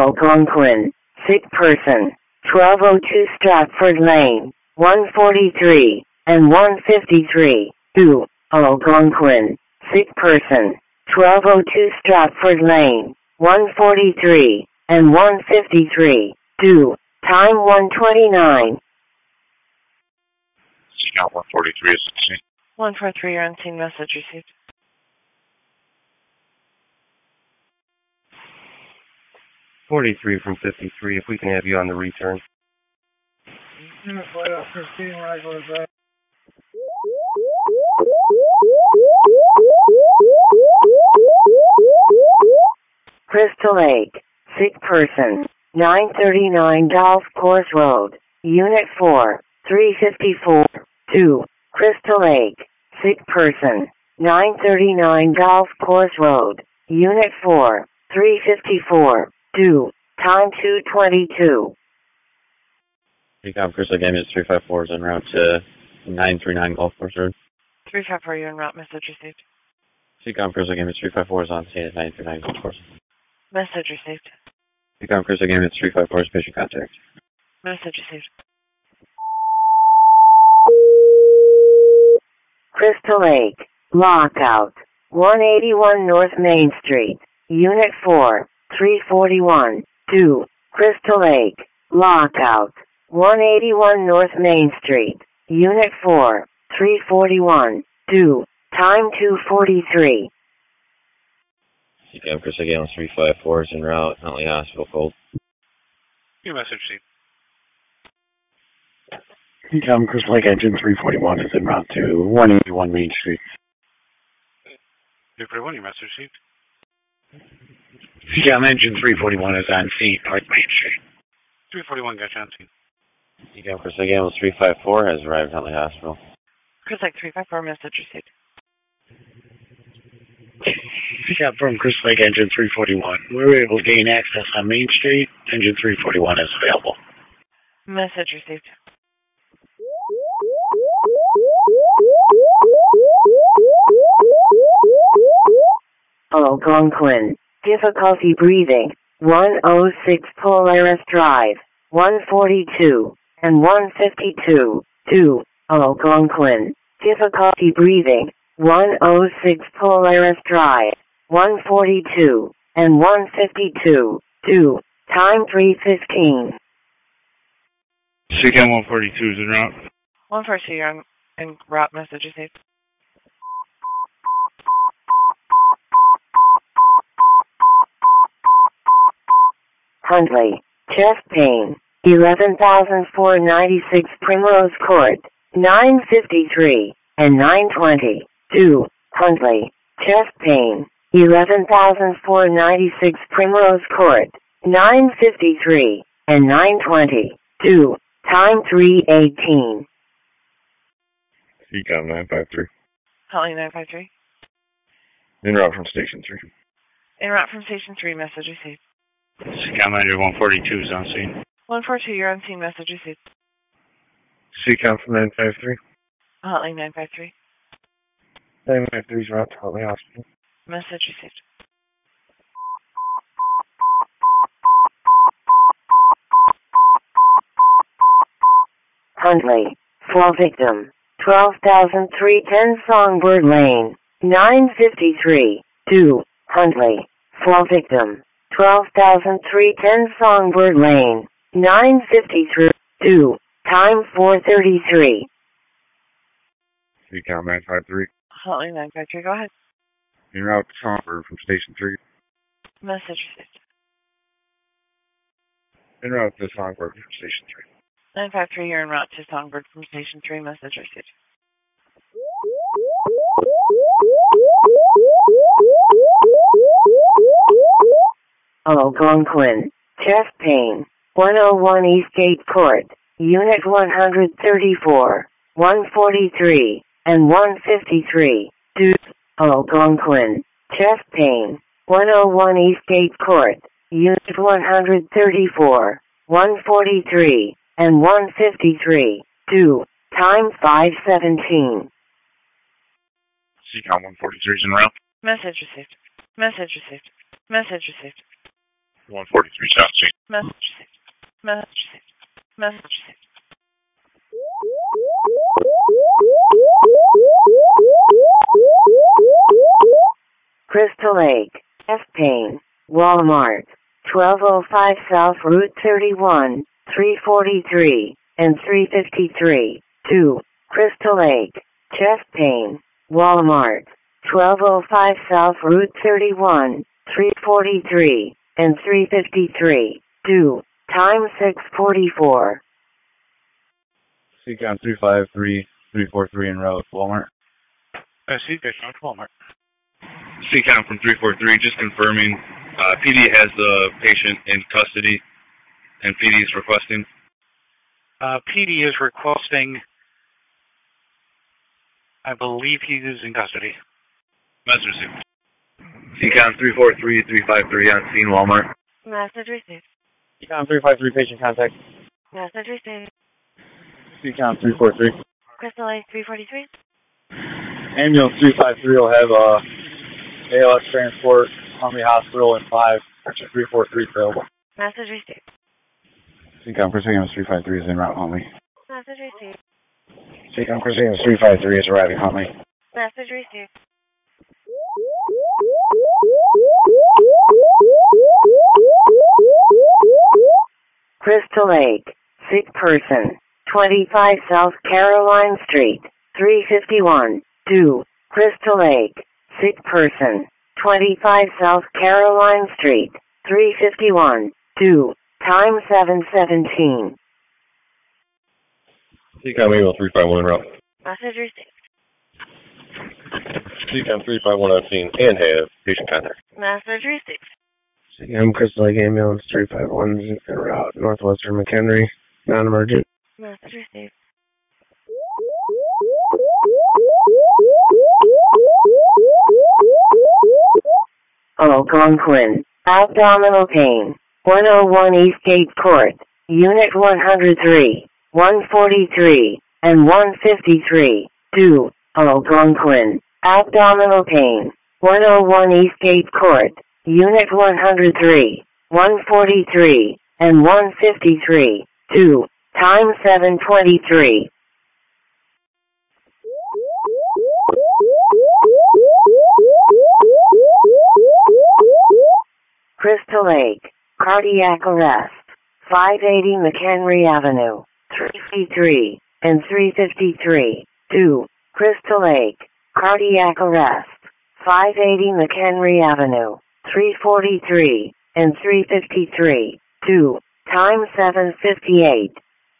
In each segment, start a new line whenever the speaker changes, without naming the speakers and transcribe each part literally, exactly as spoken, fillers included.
Algonquin, sick person, twelve oh two Stratford Lane, one forty-three, and one fifty-three, two, Algonquin, sick person, twelve oh two Stratford Lane, one forty-three, and one fifty-three, two, time one twenty-nine.
Count one forty-three is on scene.
one forty-three, you're on scene, message received.
forty-three from fifty-three, if we can have you on the return.
Crystal Lake, sick person, nine thirty-nine Golf Course Road, Unit four, three fifty-four, two, Crystal Lake, sick person, nine thirty-nine Golf Course Road, Unit four, three fifty-four, two, time two twenty-two.
Recom Crystal Game is three five four is en route to nine thirty-nine Golf Course Road.
three five four, you're en route, message received.
Recom Crystal Game is three five four is on scene at nine thirty-nine Golf Course.
Message received.
Recom Crystal Game is three five four is patient contact.
Message received.
Crystal Lake, lockout, one eighty-one North Main Street, Unit four, three forty-one, two, Crystal Lake, lockout, one eighty-one North Main Street, Unit four, three forty-one, two, time two forty-three.
C C A M Crystal Game three five four is en route, Huntley Hospital, cold.
Your message received.
C C A M Crystal Lake Engine three forty-one is en route to one eighty-one Main Street.
three forty-one, your message received.
C C A M Engine three forty-one is on scene, North Main Street.
three forty-one, got you on scene.
C C A M Crystal Game three five four has arrived at Huntley Hospital.
Crystal Lake three five four, message received.
C C A M from Crystal Lake Engine three forty-one. We were able to gain access on Main Street. Engine three forty-one is available.
Message received.
Algonquin, difficulty breathing, one oh six Polaris Drive, one forty-two, and one fifty-two, two, Algonquin, difficulty breathing, one oh six Polaris Drive, one forty-two, and one fifty-two, two, time three fifteen.
C C A M one forty-two is en route.
one forty-two, you're on en route, message received.
Huntley, chest pain, eleven thousand four hundred ninety-six Primrose Court, nine fifty-three, and nine twenty, two, Huntley, chest pain, eleven thousand four hundred ninety-six Primrose Court, nine fifty-three, and nine twenty, two, time three eighteen.
C C A M nine five three.
Huntley nine five three.
En route from Station three.
En route from Station three, message received.
C C A M one forty-two is on scene.
one forty-two, you're on scene, message received.
C C A M from nine five three.
Huntley nine five three.
nine five three is route to Huntley Hospital.
Message received.
Huntley, fall victim, twelve thousand three hundred ten Songbird Lane, nine fifty-three, two, Huntley, fall victim, twelve thousand three hundred ten Songbird Lane, nine fifty-three, two, time four thirty-three.
C C A M nine five three.
Huntley nine five three, go ahead.
En route to Songbird from Station three.
Message received.
En route to Songbird from Station three.
nine five three, you're en route to Songbird from Station three, message received.
Algonquin, chest pain, one oh one Eastgate Court, Unit one thirty-four, one forty-three, and one fifty-three, two, Algonquin, chest pain, one oh one Eastgate Court, Unit one thirty-four, one forty-three, and one fifty-three, two, time five seventeen.
C C A M one forty-three is en route.
Message received. Message received. Message received.
one forty-three South
Street.
Message received. Message received. Message received.
Crystal Lake, F. Payne, Walmart, twelve oh five South Route thirty-one, three forty-three, and three fifty-three. two. Crystal Lake, Jeff Payne, Walmart, twelve oh five South Route thirty-one, three forty-three, and three fifty-three. two. Time six forty-four.
C COM three five three, three four three en route, Walmart.
Uh, C patient Walmart.
C COM from three four three, just confirming, uh, P D has the patient in custody, and P D is requesting.
Uh, P D is requesting, I believe he is in custody.
Message received. C COM three four three, three five three on scene, Walmart.
Message received.
C COM three five three, patient contact.
Message received.
C COM three four three.
Crystal Lake three forty-three.
Ambulance three five three will have a A L S transport, Army Hospital, and five, three four three available.
Message received.
C COM for Ambulance three five three is en route, Huntley.
Message received.
C COM for Ambulance three five three is arriving, Huntley.
Message received.
Crystal Lake, sick person, twenty-five South Caroline Street, three fifty-one. two. Crystal Lake, sick person, twenty-five South Caroline Street, three fifty-one. two. Time seven seventeen.
C COM Able three five one en route.
Message received.
C COM three five one on scene and have patient contact.
Message received.
C COM Crystal Lake Ambulance three five one en route, Northwestern McHenry, non-emergent.
Message received.
Algonquin, abdominal pain, one oh one Eastgate Court, Unit one hundred three, one forty-three, and one fifty-three. two. Algonquin, abdominal pain, one oh one Eastgate Court, Unit one hundred three, one forty-three, and one fifty-three. two. Time seven twenty-three. Crystal Lake, cardiac arrest, five eighty McHenry Avenue, three fifty-three, and three fifty-three. two. Crystal Lake, cardiac arrest, five eighty McHenry Avenue, three forty-three, and three fifty-three. two. Time seven fifty-eight.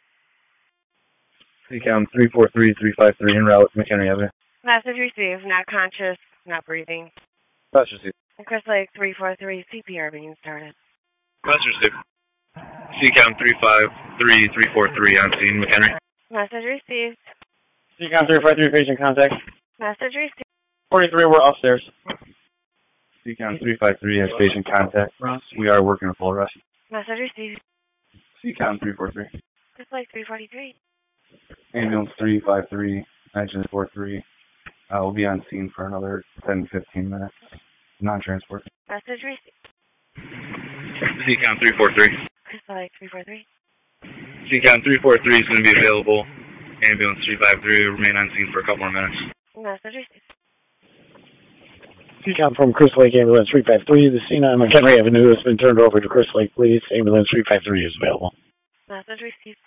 C COM three four three, three five three en route, McHenry Avenue.
Message received. Not conscious. Not breathing.
Message received.
Crystal Lake three four three. C P R being started.
Message received. C COM three five three, three four three on scene, McHenry.
Message received.
C COM three five three, patient contact.
Message received.
forty-three, we're upstairs.
C COM three five three has patient contact. We are working a full arrest.
Message received.
C COM three four three.
Crystal Lake three forty-three.
Ambulance three five three, engine four three. Uh, we'll be on scene for another ten to fifteen minutes. Non-transport.
Message received.
C COM three four three.
Crystal Lake three four three.
C COM three four three is going to be available. Ambulance three five three will remain on scene for a couple more minutes.
Message received.
C COM from Crystal Lake Ambulance three five three. The scene on McHenry Avenue has been turned over to Crystal Lake Police. Ambulance three five three is available.
Message received.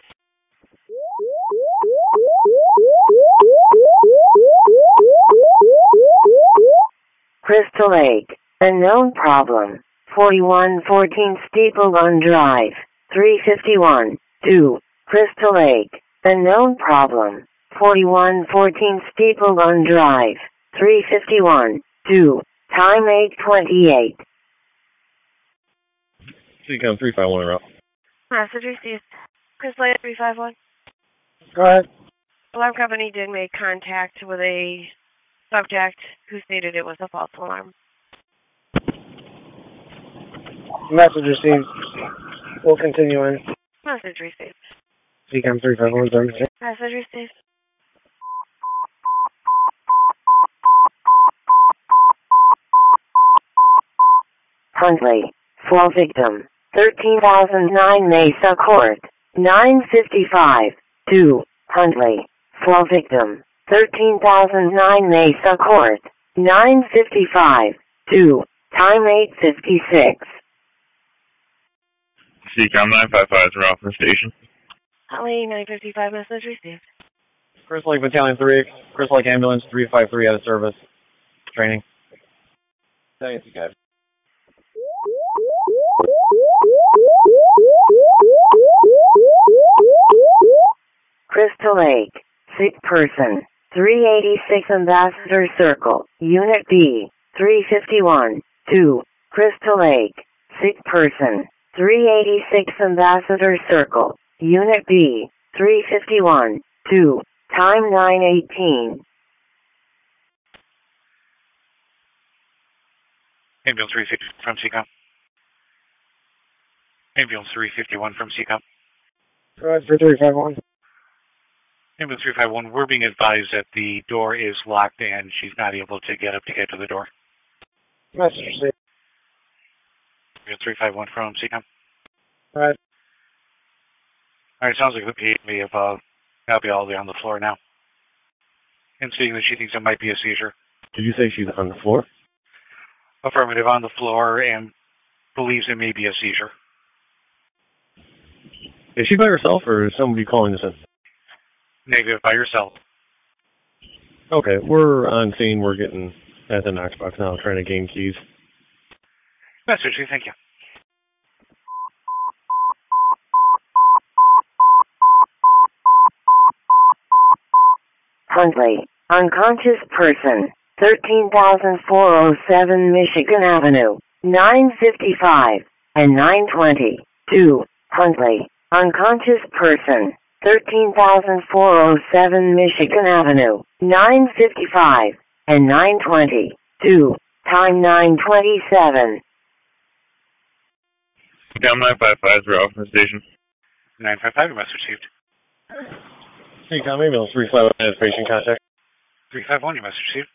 Crystal Lake, unknown problem, forty-one fourteen Steeple Run Drive, three fifty-one. two. Crystal Lake, unknown problem, forty-one fourteen Steeple Run Drive, three fifty-one. two. Time eight twenty-eight.
C COM three five one en route.
Message received. Crystal Lake three five one.
Go ahead.
Alarm company did make contact with a subject who stated it was a false alarm.
Message received. We'll continue in.
Message received.
C COM three five one, service.
Message received.
Huntley, fall victim, thirteen thousand nine Mesa Court, nine fifty-five, two, Huntley, flow victim, thirteen thousand nine Mesa Court, nine fifty-five, two, time eight fifty-six.
C COM nine five five, Ralph from station.
Holly, nine fifty-five, message received.
Crystal Lake Battalion three, Crystal Lake Ambulance three five three out of service. Training. Thanks, guys.
Crystal Lake, sick person, three eighty-six Ambassador Circle, Unit B, three fifty-one, two, Crystal Lake, sick person, three eighty-six Ambassador Circle, Unit B, three fifty-one, two, time nine eighteen.
Ambulance three fifty from C COM. Ambulance three fifty-one from C COM.
Roger, three five one.
Ambulance three five one, we're being advised that the door is locked and she's not able to get up to get to the door.
Message received.
Ambulance three five one from C COM.
Right.
All right, sounds like the P A may have uh, now be all the way on the floor now. And seeing that she thinks it might be a seizure.
Did you say she's on the floor?
Affirmative, on the floor, and believes it may be a seizure.
Is she by herself, or is somebody calling this in?
Negative, by yourself.
Okay, we're on scene. We're getting at the Knox box now, trying to gain keys.
Message, thank you.
Huntley, unconscious person, thirteen thousand four oh seven Michigan Avenue, nine fifty-five and nine twenty, two, Huntley, unconscious person, thirteen thousand four oh seven Michigan Avenue, nine fifty-five and nine twenty, two, time nine twenty-seven.
COM nine five five, Ralph from station.
nine five five, message received.
C COM ambulance three five one has patient contact.
three five one, your message received.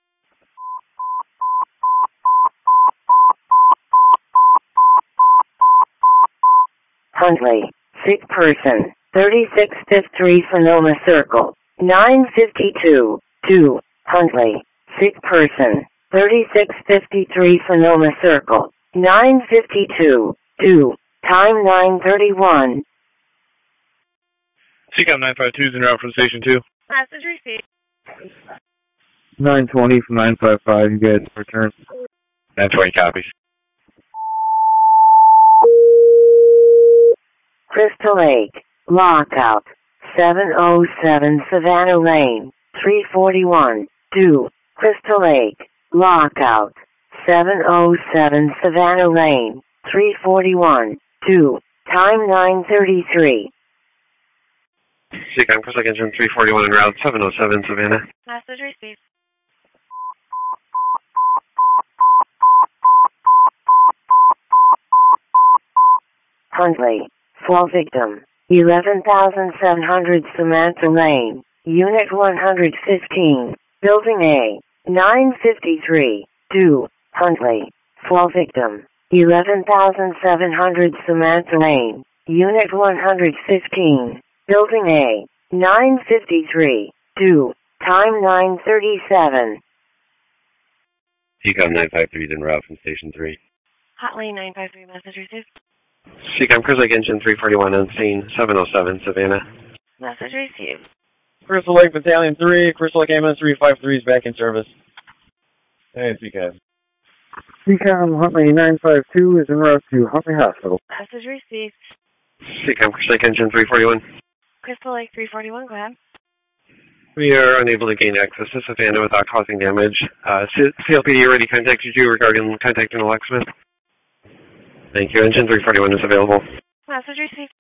Huntley, sick person, thirty-six fifty-three Sonoma Circle, nine fifty-two, two, Huntley, sick person, thirty-six fifty-three Sonoma Circle, nine fifty-two, two, time nine thirty-one.
C COM nine five two is en route from station two.
Message received.
nine twenty from nine five five, you guys return.
nine twenty copies.
Crystal Lake, lockout, seven oh seven Savannah Lane, three forty-one, two, Crystal Lake, lockout, seven oh seven Savannah Lane, three forty-one, two, time nine thirty-three.
C COM Crystal Lake Engine three forty-one en route, seven oh seven Savannah.
Message received.
Huntley, flow victim, eleven thousand seven hundred Samantha Lane, Unit one hundred fifteen, Building A, nine fifty-three, two, Huntley, flow victim, eleven thousand seven hundred Samantha Lane, Unit one hundred fifteen, Building A, nine fifty-three, two, time nine thirty-seven.
C COM nine five three is en route from station three.
Hotline nine five three, message received.
C COM Crystal Lake Engine three forty-one on scene, seven oh seven Savannah.
Message received.
Crystal Lake Battalion three, Crystal Lake Ambulance three five three is back in service. Hey, C COM.
C COM Huntley nine five two is en route to Huntley Hospital.
Message received.
C COM Crystal Lake Engine three forty-one.
Crystal Lake three forty-one, go ahead.
We are unable to gain access to Savannah without causing damage. Uh, C L P D already contacted you regarding contacting the locksmith. Thank you. Engine three forty-one is available.
Message received.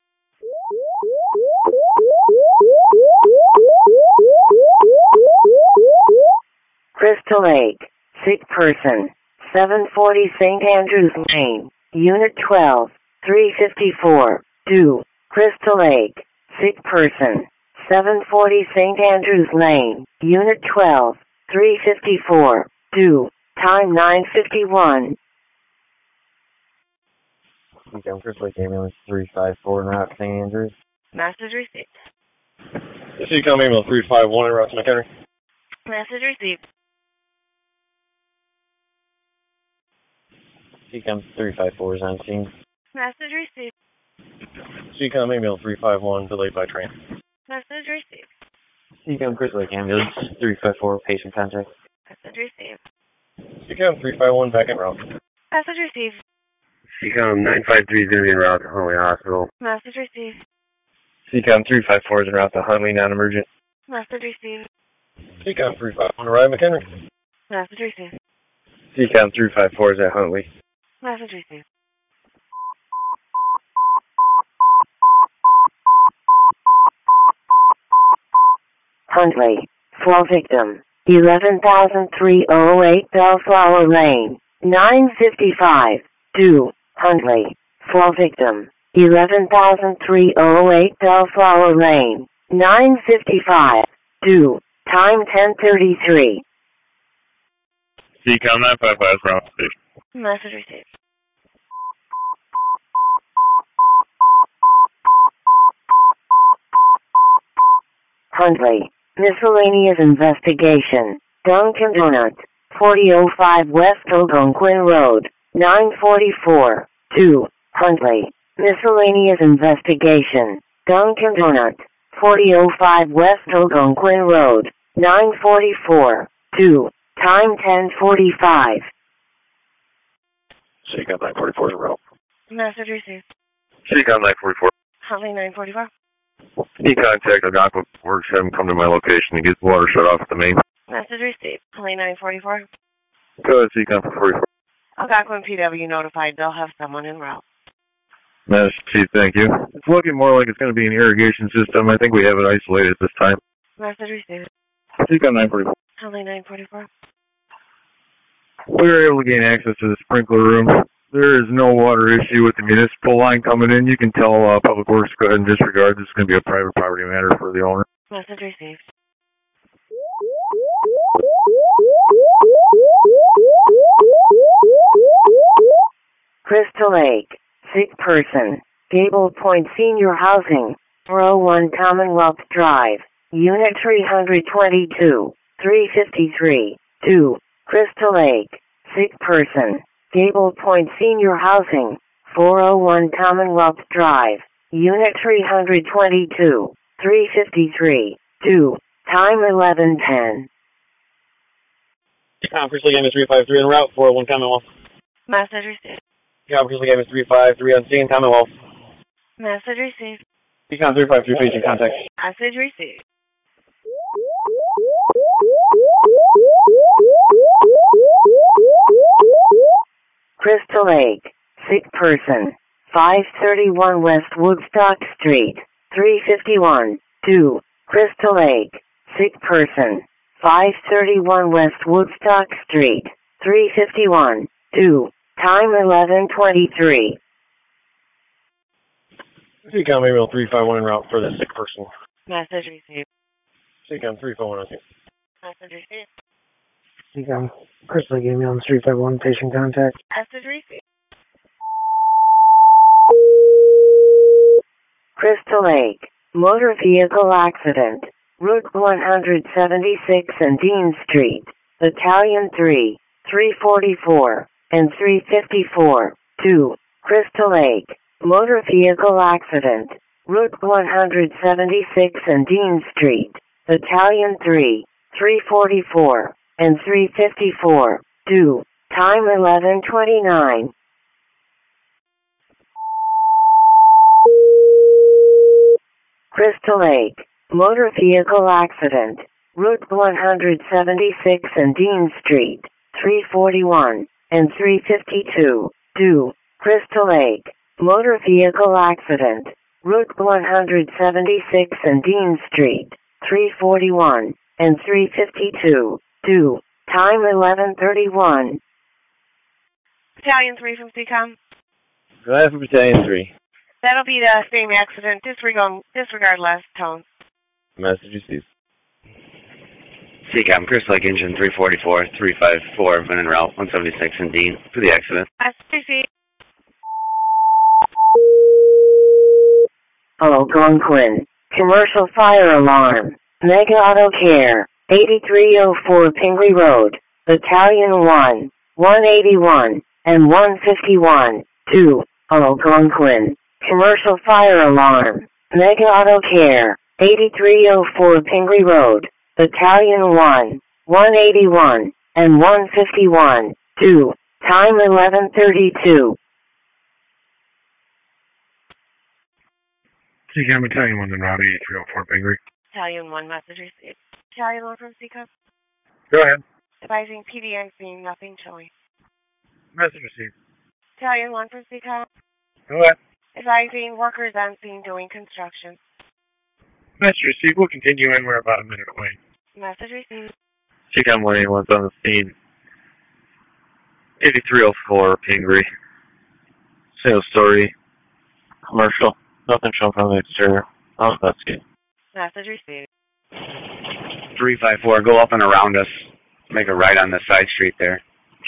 Crystal Lake, sick person, seven forty Saint Andrews Lane, Unit twelve, three fifty-four, two, Crystal Lake, sick person, seven forty Saint Andrews Lane, Unit twelve, three fifty-four, two, time nine fifty-one.
Seacom Crystal Lake Ambulance three five four en route to Saint Andrews.
Message received.
Seacom Ambulance three five one en route to McHenry.
Message received.
Seacom three five four is on scene.
Message received.
Seacom Ambulance three five one delayed by train.
Message received.
Seacom Crystal Lake Ambulance three five four patient contact.
Message received.
Seacom three five one back en route.
Message received.
Seacom nine five three is going to be en route to Huntley Hospital.
Message received.
Seacom three five four is en route to Huntley, non-emergent.
Message received.
Seacom three five one arrive McHenry.
Message received.
Seacom three five four is at Huntley.
Message received.
Huntley, flow victim, eleven thousand three oh eight Bellflower Lane, nine fifty-five, due, Huntley, flow victim, eleven thousand three oh eight Bellflower Lane, nine fifty-five, due, time ten thirty-three.
Seacom nine five five is route station.
Message received.
Huntley, miscellaneous investigation, Dunkin' Donut, forty oh five West Algonquin Road, nine forty-four, two, Huntley, miscellaneous investigation, Dunkin' Donut, forty oh five West Algonquin Road, nine forty-four, two, time ten forty-five.
Seacom nine forty-four is en route.
Message received.
Seacom nine forty-four.
Huntley nine forty-four.
Any contact Algonquin Works, have him come to my location and get the water shut off at the main.
Message received. Huntley nine forty-four.
Go ahead, Seacom forty-four.
Algonquin P W notified they'll have someone en route.
Master Chief, thank you. It's looking more like it's going to be an irrigation system. I think we have it isolated this time.
Message received.
Seacom nine forty-four.
Huntley nine forty-four.
We were able to gain access to the sprinkler room. There is no water issue with the municipal line coming in. You can tell uh, Public Works go ahead and disregard. This is going to be a private property matter for the owner.
Message received.
Crystal Lake, sick person, Gable Point Senior Housing, four oh one Commonwealth Drive, Unit three twenty-two, three fifty-three, two, Crystal Lake, sick person, Gable Point Senior Housing, four oh one Commonwealth Drive, Unit three twenty-two, three fifty-three, two, time eleven ten.
Seacom Crystal Lake Ambulance three five three en route, four oh one Commonwealth.
Message received.
Seacom Crystal Lake Ambulance three five three on scene, Commonwealth.
Message received.
Seacom three five three patient contact.
Message received.
Crystal Lake, sick person, five thirty-one West Woodstock Street, three fifty-one, two, Crystal Lake, sick person, five thirty-one West Woodstock Street, three fifty-one, two, time eleven twenty-three.
Seacom Ambulance three five one en route for the sick person.
Message received.
Seacom three five one on scene.
Message received.
Seacom Crystal Lake Ambulance three five one patient contact.
Message received.
Crystal Lake, motor vehicle accident, Route one seventy-six and Dean Street, Battalion three, three forty-four, and three fifty-four, two, Crystal Lake, motor vehicle accident, Route one seventy-six and Dean Street, Battalion three, three forty-four, and three fifty-four, two, time eleven twenty-nine. Crystal Lake, motor vehicle accident, Route one seventy-six and Dean Street, three forty-one, and three fifty-two, two, Crystal Lake, motor vehicle accident, Route one seventy-six and Dean Street, three forty-one, and three fifty-two, two, time eleven thirty-one.
Battalion three from Seacom.
Go ahead for Battalion three.
That'll be the same accident. Disregard, disregard last tone.
Message received.
Seacom, Crystal Lake Engine three forty-four, three fifty-four, when en route, one seventy-six and Dean for the accident.
Message received.
Algonquin. Commercial fire alarm. Mega Auto Care. eighty-three oh four Pingree Road. Battalion one, one eighty-one, and one fifty-one. two. Algonquin. Commercial fire alarm. Mega Auto Care. eighty-three oh four Pingree Road. Battalion one, one eighty-one, and one fifty-one. two. Time eleven thirty-two.
C CAM Battalion one, then Route eighty-three oh four Pingree.
Battalion one, message received. Battalion one from C CAM.
Go ahead.
Advising P D N scene, nothing showing.
Message received.
Battalion one from C CAM.
Go ahead.
Advising workers on scene doing construction.
Message received. We'll continue in. We're about a minute away.
Message received.
C CAM one eighty-one's on the scene. eighty-three oh four Pingree. Single story. Commercial. Nothing shown from the exterior. I'll investigate.
Message received.
three five four, go up and around us. Make a right on the side street there.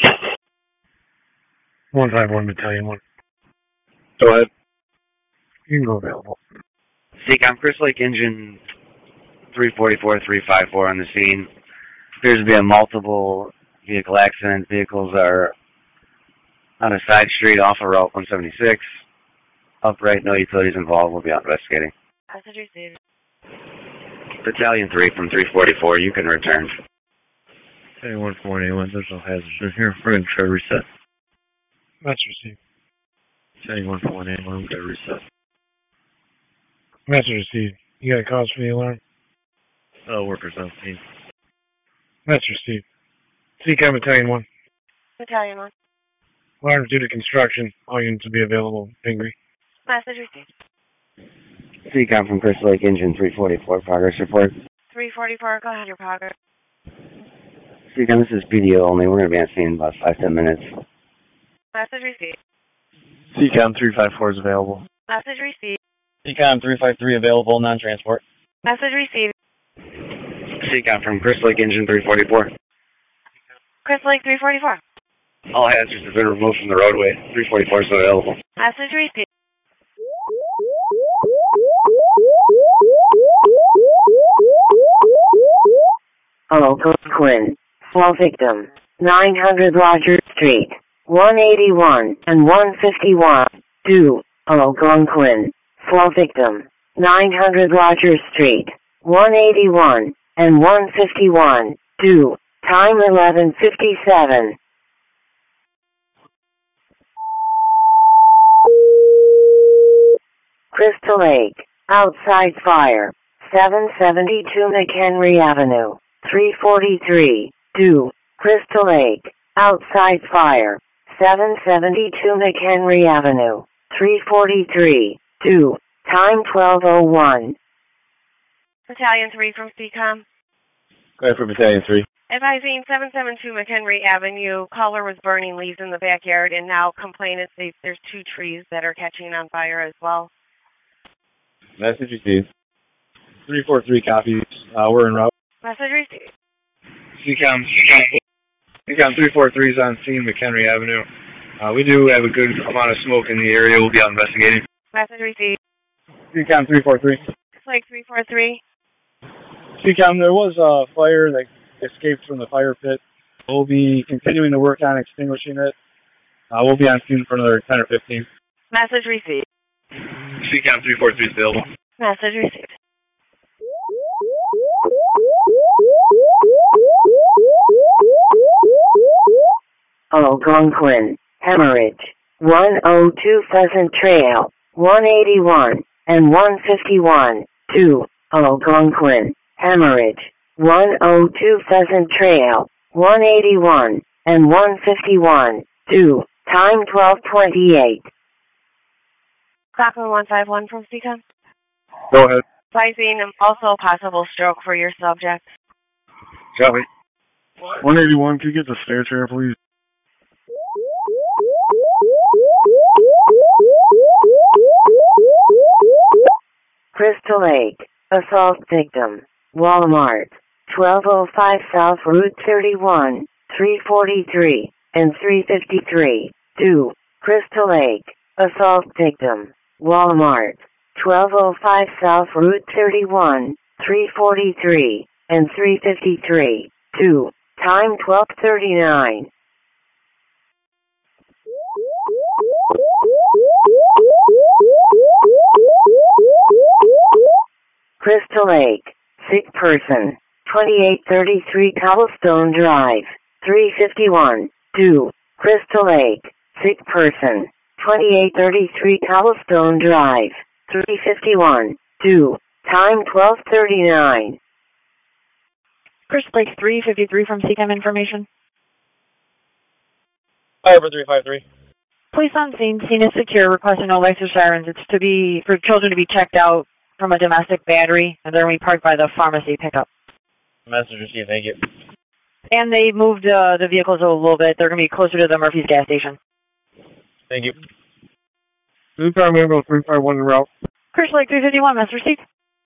one five one Battalion one.
Go ahead.
You can go available.
C CAM, Chris Lake Engine three forty-four, three five four on the scene. Appears to be a multiple vehicle accident. Vehicles are on a side street off of Route one seventy-six. Upright, no utilities involved. We'll be out investigating.
Message received.
Battalion three from three forty-four, you can return.
Battalion one from one eighty-one, there's no hazards in here. We're going to try to reset.
Message received.
Battalion one from one eighty-one, we're going to reset.
Message received. You got a cause for the alarm?
Uh, workers on scene.
Message received. C CAM Battalion one.
Battalion one.
Alarms due to construction. All units will be available. Pingree.
Message received.
C CAM from Chris Lake Engine three forty-four, progress report.
three forty-four, go ahead, your progress.
C CAM, this is P D O only. We're going to be on scene in about five, ten minutes.
Message received.
C CAM three five four is available.
Message received.
C CAM three five three available, non-transport.
Message received.
C CAM from Chris Lake Engine three forty-four.
Chris Lake three forty-four.
All hazards have been removed from the roadway. three forty-four is available.
Message received.
Algonquin. Fall victim. nine hundred Rogers Street. one eighty-one and one fifty-one. two. Algonquin. Fall victim. nine hundred Rogers Street. one eighty-one and one fifty-one. two. Time eleven fifty-seven. Crystal Lake. Outside fire. seven seventy-two McHenry Avenue. three forty-three. two. Crystal Lake. Outside fire. seven seventy-two McHenry Avenue. three forty-three. two. Time twelve oh one.
Battalion three from C CAM.
Go ahead for Battalion three.
Advising seven seventy-two McHenry Avenue. Caller was burning leaves in the backyard, and now complainant states there's two trees that are catching on fire as well.
Message received. three four three copies. Uh, we're en route.
Message received.
C CAM. C CAM three forty-three is on scene, McHenry Avenue. Uh, we do have a good amount of smoke in the area. We'll be out investigating.
Message received.
C CAM three forty-three.
Like three four three.
C CAM, there was a fire that escaped from the fire pit. We'll be continuing to work on extinguishing it. Uh, we'll be on scene for another ten or fifteen.
Message received.
C CAM three forty-three is available.
Message received.
Algonquin. Hemorrhage. one oh two Pheasant Trail. one eighty-one and one fifty-one. two. Algonquin. Hemorrhage. one oh two Pheasant Trail. one eighty-one and one fifty-one. two. Time twelve twenty-eight.
Stockman one five one from C CAM.
Go ahead.
Advising also possible stroke for your subject.
Copy. one eighty-one, can you get the stair chair, please?
Crystal Lake. Assault victim. Walmart. twelve oh five South Route thirty-one. three forty-three and three fifty-three. two. Crystal Lake. Assault victim. Walmart. twelve oh five South Route thirty-one, three forty-three, and three fifty-three. two. Time twelve thirty-nine. Crystal Lake, sick person, twenty-eight thirty-three Cobblestone Drive, three fifty-one. two. Crystal Lake, sick person, twenty-eight thirty-three Cobblestone Drive, three fifty-one. two. Time twelve thirty-nine.
Crystal Lake three fifty-three from C CAM information.
Harbor three five three.
Police on scene, scene is secure, requesting no lights or sirens. It's to be, for children to be checked out from a domestic battery, and they're going to be parked by the pharmacy pickup.
Message received, thank you.
And they moved uh, the vehicles a little bit. They're going to be closer to the Murphy's gas station.
Thank you.
This is Army Ambulance three five one en route.
Crystal Lake three fifty-one, message received.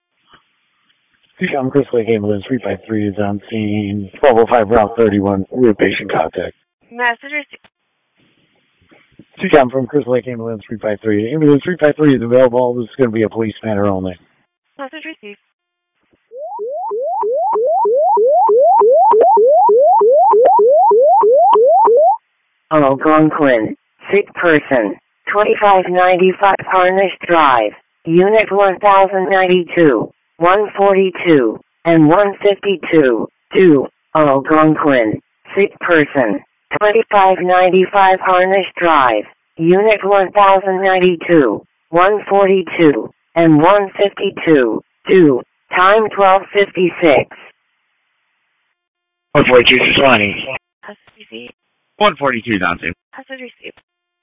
C CAM Crystal Lake Ambulance three five three is on scene, twelve oh five Route thirty-one. We have patient contact.
Message received.
C CAM from Crystal Lake Ambulance three five three. Ambulance three five three is available. This is going to be a police matter only.
Message received.
Algonquin, sick person, twenty-five ninety-five Harnish Drive, Unit one thousand ninety-two, one forty-two, and one fifty-two. two. Algonquin, sick person, twenty-five ninety-five Harnish Drive, Unit one thousand ninety-two, one forty-two, and one fifty-two. two. Time twelve fifty-six.
one forty-two to twenty.
Message received.
one forty-two down to.
Message received.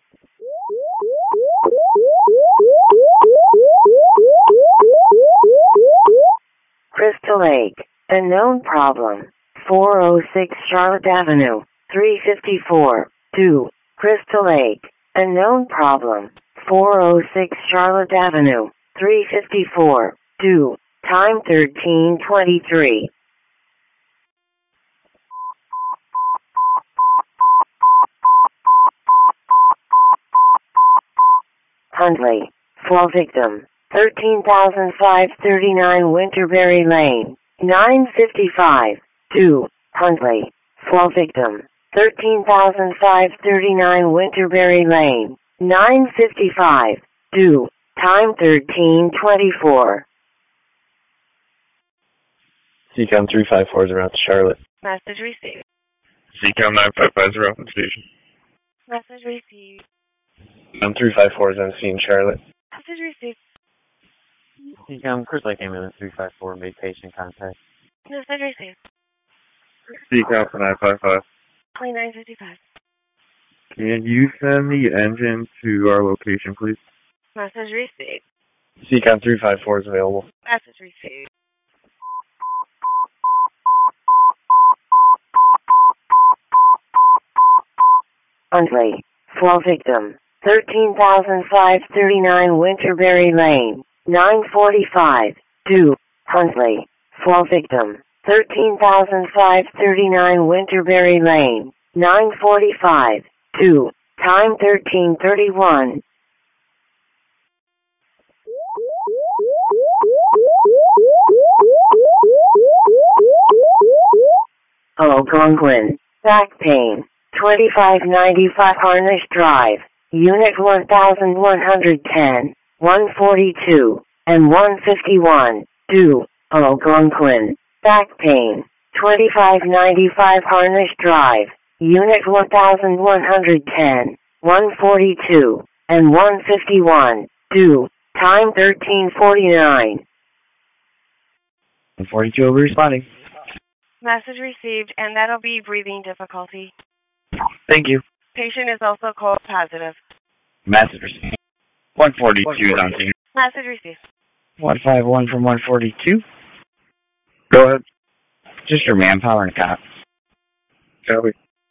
Crystal Lake, a known problem. four oh six Charlotte Avenue, three fifty-four. two. Crystal Lake, a known problem. four oh six Charlotte Avenue, three fifty-four. two. Time thirteen twenty-three. Huntley, fall victim, thirteen thousand five hundred thirty-nine Winterberry Lane, nine fifty-five. two. Huntley, fall victim, thirteen thousand five hundred thirty-nine Winterberry Lane, nine fifty-five. two. Time thirteen twenty-four.
C CAM three five four is around to Charlotte.
Message received.
C CAM nine five five is around the station.
Message received.
Um, three five four is on scene, Charlotte.
Message received.
C CAM Crystal Lake Ambulance three five four made patient contact.
Message received.
C CAM for nine five five.
twenty-nine fifty-five.
Can you send the engine to our location, please?
Message received.
C CAM three five four is available.
Message received.
Huntley, fall victim, thirteen thousand five hundred thirty-nine Winterberry Lane, nine forty-five. two. Huntley, fall victim, thirteen thousand five hundred thirty-nine Winterberry Lane, nine forty-five. two. Time thirteen thirty-one. Algonquin, back pain, twenty-five ninety-five Harnish Drive, Unit one thousand one hundred ten, one forty-two, and one fifty-one. two. Algonquin, back pain, twenty-five ninety-five Harnish Drive, Unit one thousand one hundred ten, one forty-two, and one fifty-one. two. Time thirteen forty-nine.
one forty-two will be responding.
Message received, and that'll be breathing difficulty.
Thank you.
Patient is also cold positive.
Message received. one forty-two is on scene.
Message received.
one five one from one forty-two.
Go ahead.
Just your manpower and a cop.
Copy.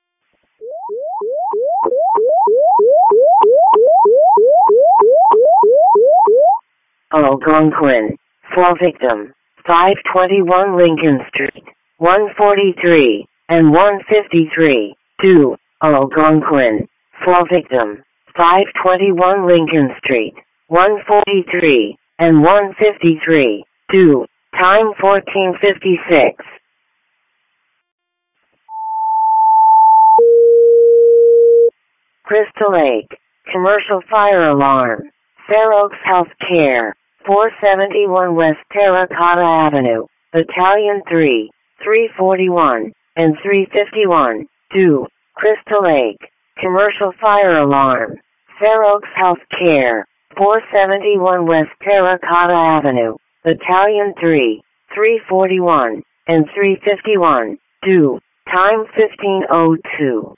Algonquin, fall victim, five twenty-one Lincoln Street, one forty-three, and one fifty-three. two. Algonquin, fall victim, five twenty-one Lincoln Street, one forty-three, and one fifty-three. two. Time fourteen fifty-six. Crystal Lake. Commercial fire alarm. Fair Oaks Health Care. four seventy-one West Terracotta Avenue. Battalion three. three forty-one. And three fifty-one. two. Crystal Lake. Commercial fire alarm. Fair Oaks Health Care. four seventy-one West Terracotta Avenue. Battalion three. three forty-one. And three fifty-one. two. Time fifteen oh two.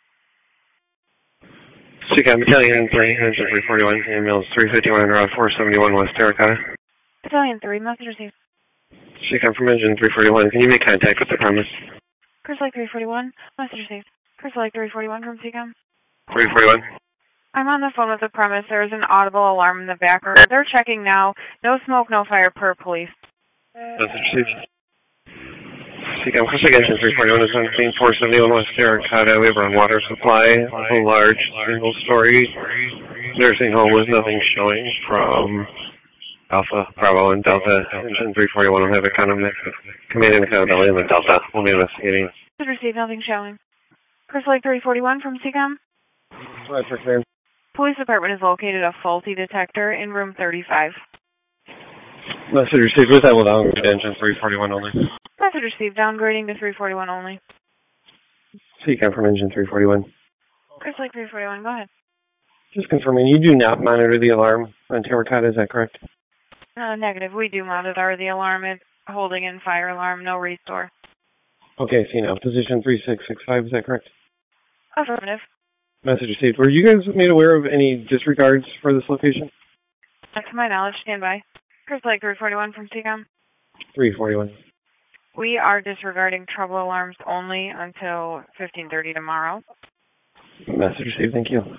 Seacom Battalion three, engine three forty-one, ambulance three fifty-one, route four seventy-one West Terracotta.
Battalion three, message received.
Seacom from engine three forty-one, can you make contact with the premise?
Chris Lake three forty-one, message received. Chris Lake three forty-one from Seacom.
three forty-one.
I'm on the phone with the premise. There is an audible alarm in the back room. They're checking now. No smoke, no fire per police.
Message received. Seacom, Chris Lake engine three forty-one is on scene four seventy-one West Terracotta. We have our water supply, a large single-story nursing home with nothing showing from Alpha, Bravo, and Delta. Engine three forty-one will have a command and accountability in the Delta. We'll be investigating.
Received, nothing showing. Chris Lake three forty-one from Seacom.
Roger, clear.
Police department has located a faulty detector in room thirty-five.
Message received. With that, we'll downgrade engine three forty-one only.
Message received. Downgrading to three forty-one only.
Seacom from engine three forty-one.
Chris Lake three forty-one, go ahead.
Just confirming, you do not monitor the alarm on Terracotta, is that correct?
Uh, negative. We do monitor the alarm. It's holding in fire alarm, no restore.
Okay, see now. Position three six six five, is that correct?
Affirmative.
Message received. Were you guys made aware of any disregards for this location?
Not to my knowledge, stand by. Chris Lake three forty-one from Seacom.
three forty-one.
We are disregarding trouble alarms only until fifteen thirty tomorrow.
Message received, thank you.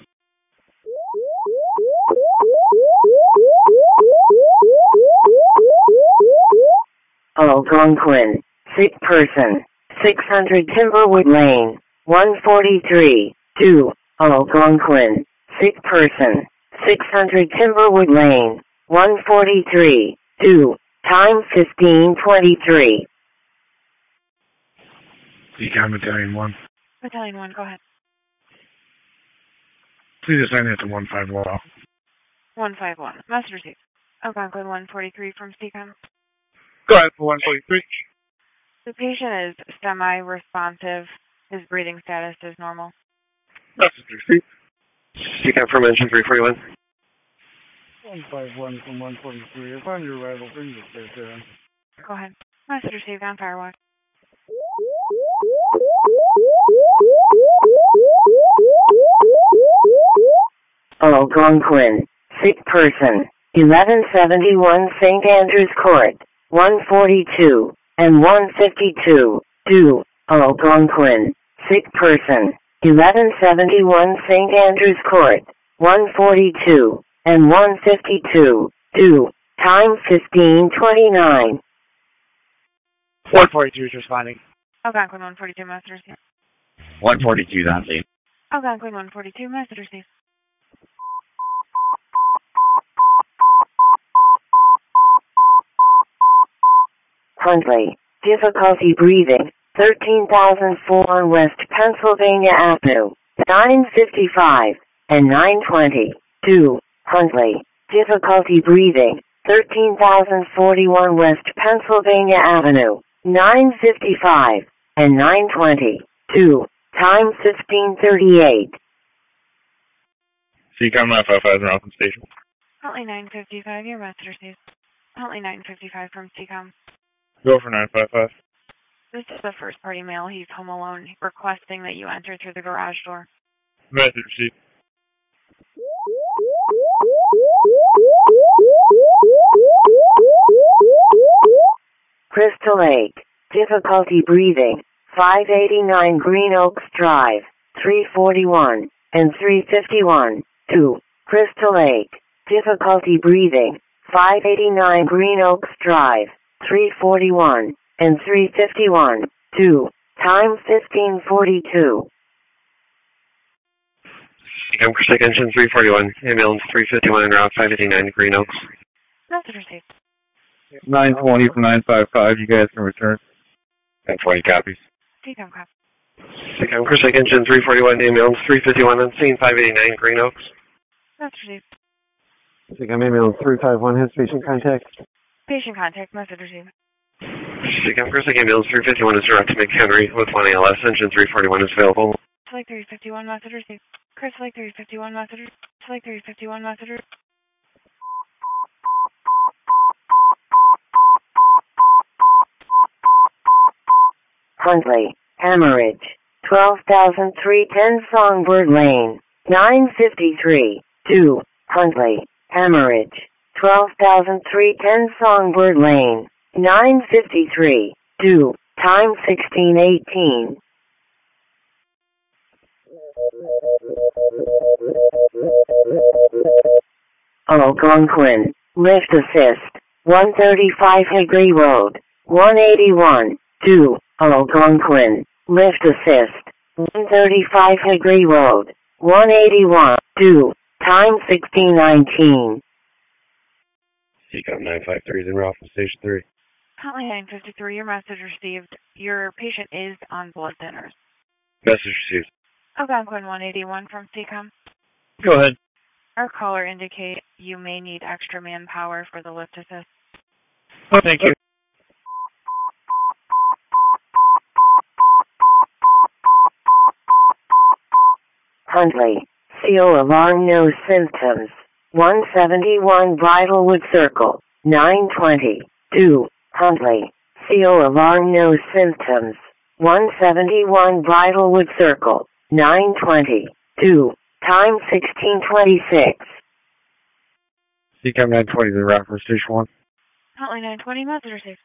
Algonquin. Sick person. six hundred Timberwood Lane. one forty-three. two. Algonquin. Sick person. six hundred Timberwood Lane. one forty-three. two. Time fifteen twenty-three.
Seacom Battalion one.
Battalion one, go ahead.
Please assign that to one five one.
one five one. Message received. Algonquin one forty-three from Seacom.
Go ahead for one forty-three.
The patient is semi-responsive. His breathing status is normal.
Message received.
Seacom from engine three forty-one.
one five one from one forty-three. If I'm your rival, bring this there, Sarah.
Go ahead. Message received on Firewatch.
Algonquin. Sick person. eleven seventy-one Saint Andrews Court. one forty-two. And one fifty-two. two. Algonquin. Sick person. eleven seventy-one Saint Andrews Court. one forty-two. And one fifty-two. two. Time fifteen twenty-nine.
one forty-two is responding.
Algonquin one forty-two, message received.
one forty-two is on scene.
Algonquin one forty-two, message received.
Huntley. Difficulty breathing. thirteen thousand four West Pennsylvania Avenue. nine fifty-five and nine twenty. two. Huntley. Difficulty breathing. thirteen thousand forty-one West Pennsylvania Avenue. nine fifty-five and nine twenty. two. Time fifteen thirty-eight.
Seacom nine five five is Rockland Station.
Huntley nine fifty-five, your message received. Huntley nine fifty-five from Seacom.
Go for nine five five.
This is the first party mail. He's home alone, requesting that you enter through the garage door.
Message received.
Crystal Lake. Difficulty breathing. five eighty-nine Green Oaks Drive. three forty-one and three fifty-one. two. Crystal Lake. Difficulty breathing. five eighty-nine Green Oaks Drive. three forty-one and three fifty-one. two. Time fifteen forty-two.
Seacom Chris Lake engine three forty-one, ambulance three fifty-one, route five eighty-nine Green Oaks.
Message received.
nine twenty from nine five five, you guys can return.
nine twenty copies.
C COM copy.
C COM, Chris Lake Engine three forty-one, ambulance three fifty-one on scene, five eighty-nine, Green Oaks.
Message received.
C COM, ambulance three five one, has patient contact.
Patient contact. Message received.
C COM, Chris Lake ambulance three fifty-one is direct to McHenry with one A L S, engine three forty-one is available.
Lake three fifty-one, message received. Chris Lake three fifty-one, message received. Lake three fifty-one, message received.
Huntley, Hemorrhage, twelve thousand three ten Songbird Lane, nine fifty-three, two, Huntley, Hemorrhage, twelve thousand three ten Songbird Lane, nine fifty-three, two, time sixteen eighteen. Algonquin, lift assist, one thirty-five Hickory Road, one eighty-one, two, Algonquin, lift assist, one thirty-five Hickory Road, one eighty-one, two, time sixteen nineteen.
C COM nine five three is en route from station three.
Hotline nine fifty-three, your message received. Your patient is on blood thinners.
Message received.
Algonquin one eighty-one from C COM.
Go ahead.
Our caller indicate you may need extra manpower for the lift assist.
Oh, thank you.
Huntley, C O alarm no symptoms, one seventy-one Bridlewood Circle, nine twenty, two, Huntley, C O alarm no symptoms, one seventy-one Bridlewood Circle, nine twenty, two, time sixteen twenty-six.
C COM nine twenty is en route for station one.
Hotline nine twenty, message received.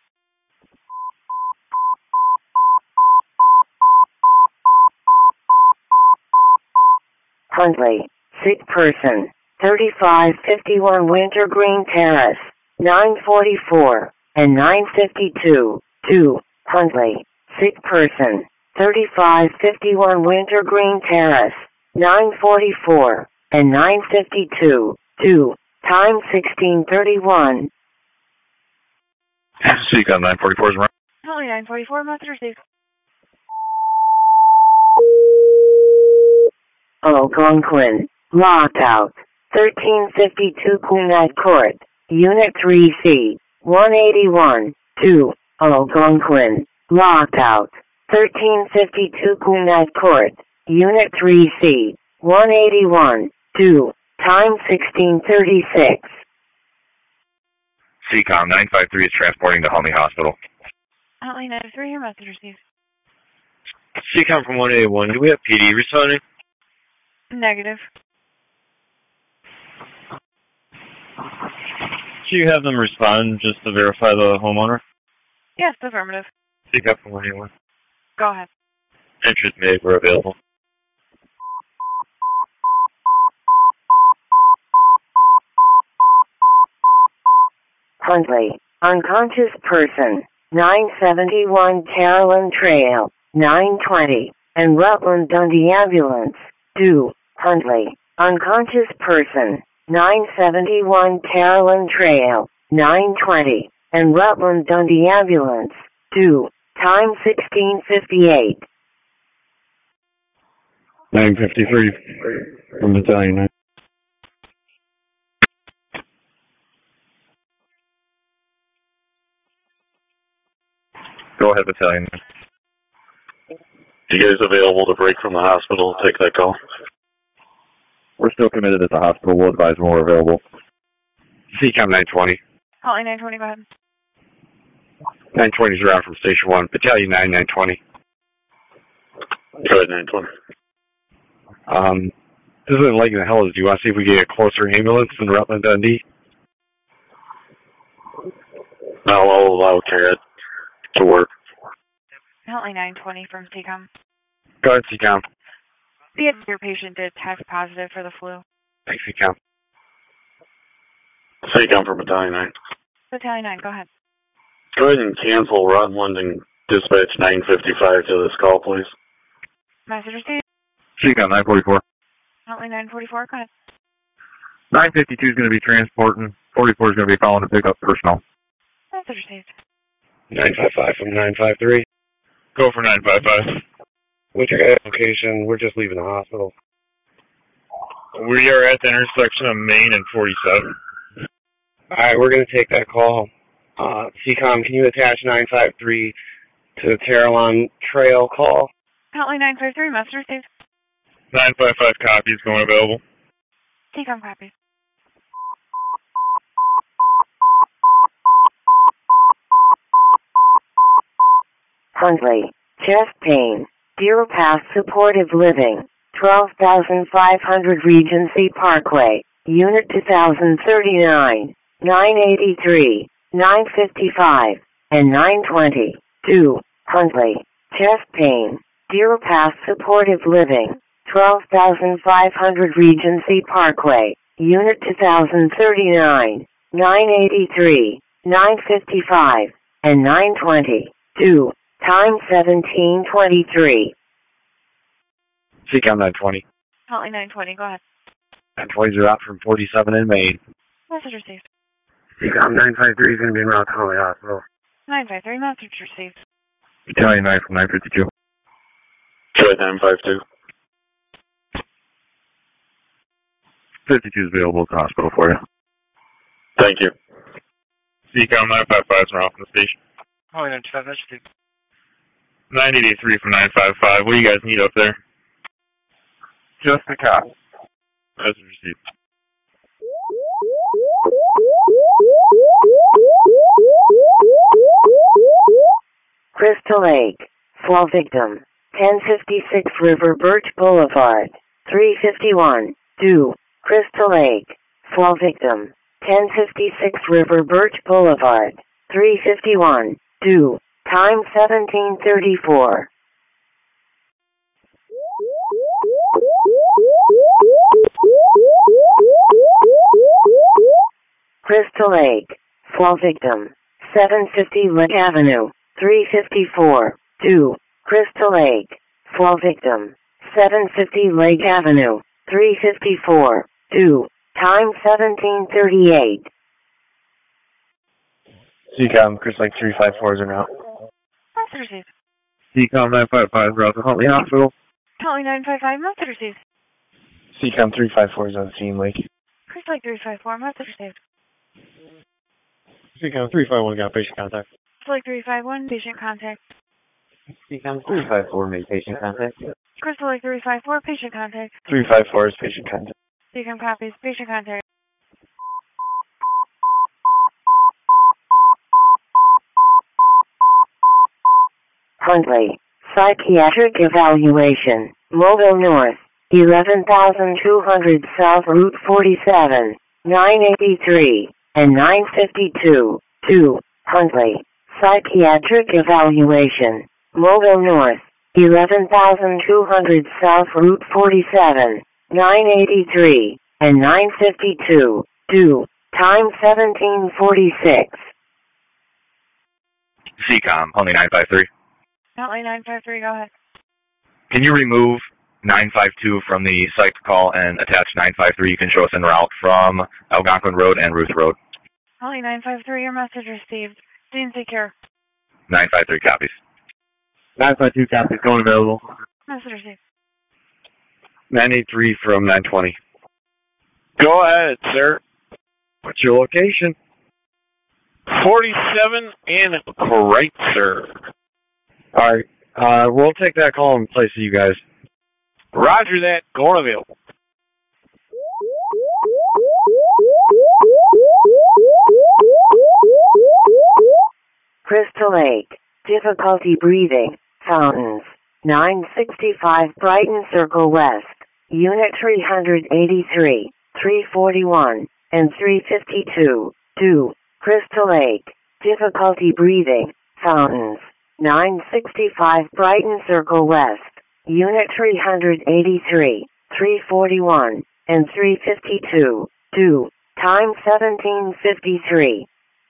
Huntley, sick person, thirty-five fifty-one Wintergreen Terrace, nine forty-four, and nine fifty-two, two, Huntley, sick person, thirty-five fifty-one Wintergreen Terrace, nine forty-four, and nine fifty-two, two, time sixteen thirty-one.
C COM nine forty-four is en route.
Hotline nine forty-four, message received.
Algonquin, lockout, thirteen fifty-two Queenette Court, Unit three C, one eighty-one, two, Algonquin, lockout, thirteen fifty-two Queenette Court, Unit three C, one eighty-one, two, time sixteen thirty-six.
C COM nine five three is transporting to Huntley Hospital.
Hotline nine three, your message received.
C COM from one eighty-one, do we have P D responding?
Negative.
Do you have them respond just to verify the homeowner?
Yes, affirmative.
C COM from one eighty-one.
Go ahead.
Entries made were available.
Huntley, unconscious person, nine seventy-one Carolyn Trail, nine twenty, and Rutland Dundee Ambulance, two, Huntley, unconscious person, nine seventy-one Carolyn Trail, nine twenty, and Rutland Dundee Ambulance, two, time sixteen fifty-eight.
nine fifty-three from Battalion nine.
Go ahead, Battalion.
You guys available to break from the hospital and take that call?
We're still committed at the hospital. We'll advise when we're available.
C COM nine twenty.
Hotline nine twenty, go ahead.
nine twenty is around from Station one. Battalion nine, nine twenty.
Go ahead, nine twenty.
Um, this isn't like in the hell. Do you want to see if we get a closer ambulance than Rutland Dundee?
No, I'll allow CAD to work.
Hotline nine twenty from C COM.
Go ahead, C COM.
See if your patient did test positive for the flu.
Thanks, C COM.
C COM for Battalion nine.
Battalion nine, go ahead.
Go ahead and cancel Rutland and dispatch nine fifty-five to this call, please.
Message received.
C COM nine forty-four.
Hotline nine forty-four, go ahead.
nine fifty-two is going to be transporting forty-four is going to be calling to pick up personnel.
Message received.
nine five five from nine five three.
Go for nine five five.
What's your guys' location? We're just leaving the hospital.
We are at the intersection of Main and forty-seven.
Alright, we're going to take that call. Uh, C COM, can you attach nine five three to the Terralon Trail call?
Hotline nine five three, message received.
nine five five copies going available.
T COM copies.
Huntley, chest pain, Deer Pass Supportive Living, twelve thousand five hundred Regency Parkway, Unit two thousand thirty-nine, nine eighty-three, nine fifty-five, and nine twenty. two. Huntley, chest pain, Deer Pass Supportive Living, twelve thousand five hundred Regency Parkway, Unit two thousand thirty-nine, nine eighty-three, nine fifty-five, and nine twenty. two. Time seventeen twenty-three.
C COM nine twenty.
Hotline nine twenty, go ahead.
nine twenties are out from forty-seven in Maine.
Message received.
C COM nine five three is going to be en route to Huntley Hospital.
nine five three, message received.
Battalion nine from nine fifty-two.
Detroit nine five two.
fifty-two is available at the hospital for you.
Thank you.
C COM nine five five is around from the station.
Hotline nine two five, message received.
nine eighty-three from nine five five. What do you guys need up there?
Just a cop.
Message received.
Crystal Lake, fall victim, ten fifty-six River Birch Boulevard, three fifty-one. two. Crystal Lake, fall victim, ten fifty-six River Birch Boulevard, three fifty-one. two. Time seventeen thirty-four. Crystal Lake, fall victim, seven fifty Lake Avenue, three fifty-four. two. Crystal Lake, fall victim, seven fifty Lake Avenue, three fifty-four. two. Time seventeen thirty-eight.
C COM, Crystal Lake three five four is en route.
Message received.
C COM nine five five is route to Huntley Hospital.
Hotline nine five five, message received.
C COM three five four is on scene, Lake.
Crystal Lake three five four, message received.
C COM three five one got patient contact.
Crystal Lake three five one, patient contact.
C COM three five four made patient contact.
Crystal Lake three five four, patient contact.
three five four is patient contact.
C COM copies, patient contact.
Huntley, psychiatric evaluation, Mobile North, eleven thousand two hundred South Route forty-seven, nine eighty-three, and nine fifty-two. two. Huntley, psychiatric evaluation, Mobile North, eleven thousand two hundred South Route forty-seven, nine eighty-three, and nine fifty-two. two. Time seventeen forty-six.
C COM, only nine five three.
Hotline nine five three, go ahead.
Can you remove nine five two from the psych call and attach nine five three? You can show us en route from Algonquin Road and Ruth Road.
Hotline nine five three, your message received. Scene secure.
nine five three copies.
nine five two copies going available.
Message received.
nine eighty-three from nine twenty.
Go ahead, sir.
What's your location?
forty-seven and right, sir.
All right. Uh, we'll take that call in place of you guys.
Roger that. Going available.
Crystal Lake, difficulty breathing, fountains, nine sixty-five Brighton Circle West, Unit three eighty-three, three forty-one, and three fifty-two. two. Crystal Lake, difficulty breathing, fountains, nine sixty-five Brighton Circle West, Unit three eighty-three, three forty-one, and three fifty-two. two. Time seventeen fifty-three.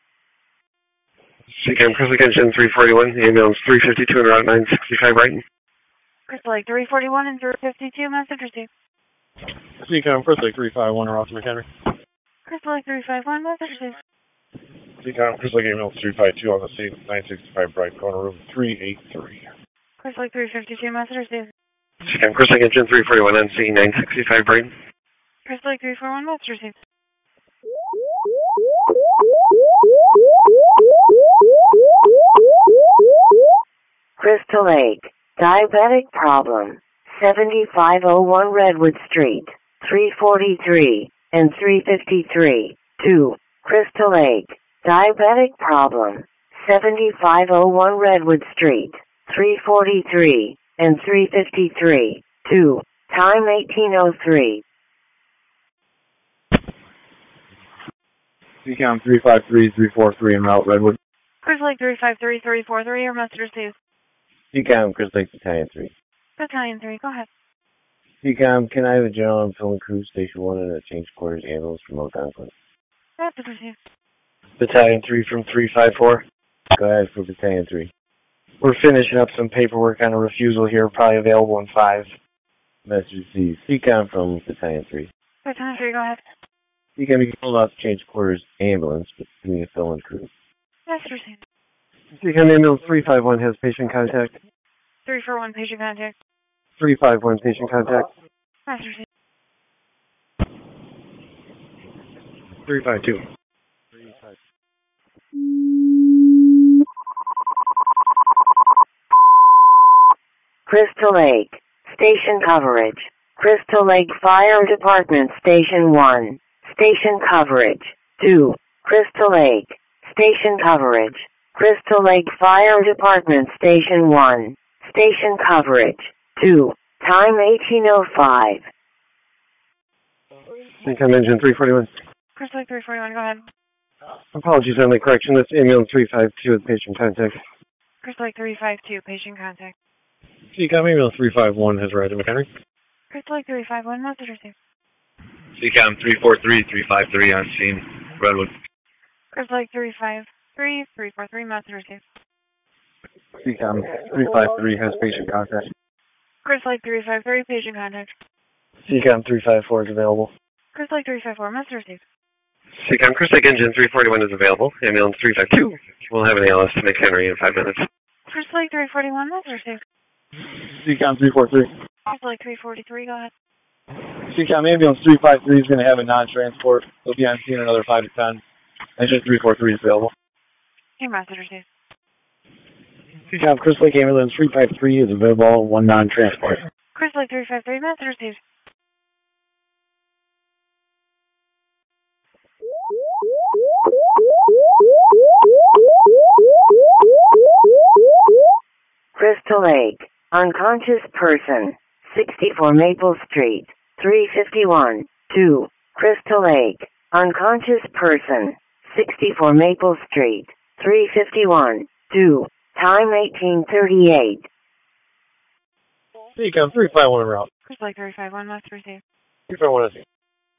C COM, Crystal Lake Engine three forty-one, ambulance three fifty-two and route nine sixty-five Brighton.
Crystal Lake three forty-one and three fifty-two, message received.
C COM, Crystal Lake three five one, route to McHenry.
Crystal Lake three five one, message received.
Seacom, Crystal Lake ambulance three five two on the scene, nine sixty-five Bright Corner, room three eight three.
Crystal Lake three fifty-two, message received.
Seacom, Crystal Lake engine three forty-one on scene, nine sixty-five Bright.
Crystal Lake three four one, message received.
Crystal Lake, diabetic problem, seventy-five oh one Redwood Street, three forty-three and three fifty-three. two. Crystal Lake, diabetic problem, seventy-five oh one Redwood Street, three forty-three and three fifty-three. two. Time eighteen oh three.
Seacom three five three three four three en route Redwood.
Crystal Lake three five three three four three, your message received.
Seacom, Crystal Lake Battalion three.
Battalion three, go ahead.
Seacom, can I have a general and filling crew station one and a change quarters ambulance from Algonquin?
Message received.
Battalion three from three five four.
Go ahead for Battalion three.
We're finishing up some paperwork on a refusal here, probably available in five.
Message received. Seacom from Battalion three.
Battalion three, go ahead.
Seacom, you can hold off change quarters ambulance, but give me a fill-in crew.
Message received.
Seacom ambulance three five one has patient contact.
three four one, patient contact.
three five one, patient contact.
Message received.
three five two.
Crystal Lake, station coverage. Crystal Lake Fire Department Station one, station coverage. two. Crystal Lake, station coverage. Crystal Lake Fire Department Station one, station coverage. two. Time eighteen oh five.
Seacom engine three forty-one.
Crystal Lake three forty-one, go ahead.
Apologies on the correction. That's ambulance three five two with patient contact.
Crystal Lake three five two, patient contact.
Seacom ambulance three five one has arrived at McHenry.
Crystal Lake three five one, message received.
Seacom three four three three five three on scene, Redwood.
Crystal Lake three five three three four three, message received.
Seacom three five three has patient contact.
Crystal Lake three five three, patient contact.
Seacom three five four is available.
Crystal Lake three five four, message received.
Seacom, Crystal Lake engine three forty-one is available. Ambulance three five two. We'll have an A L S to McHenry in five minutes.
Crystal Lake three forty-one, message received.
Seacom three four three.
Crystal Lake three forty-three, go ahead.
Seacom ambulance three five three is going to have a non-transport. They'll be on scene in another five to ten. Engine three four three is available.
Your message received.
Seacom, Crystal Lake ambulance three five three is available, one non-transport.
Crystal Lake three five three, message received.
Crystal Lake, unconscious person, sixty-four Maple Street, three fifty-one. two. Crystal Lake, unconscious person, sixty-four Maple Street, three fifty-one. two. Time eighteen thirty-eight.
Seacom three five one en route.
Crystal Lake three five one, message received.
three five one is here.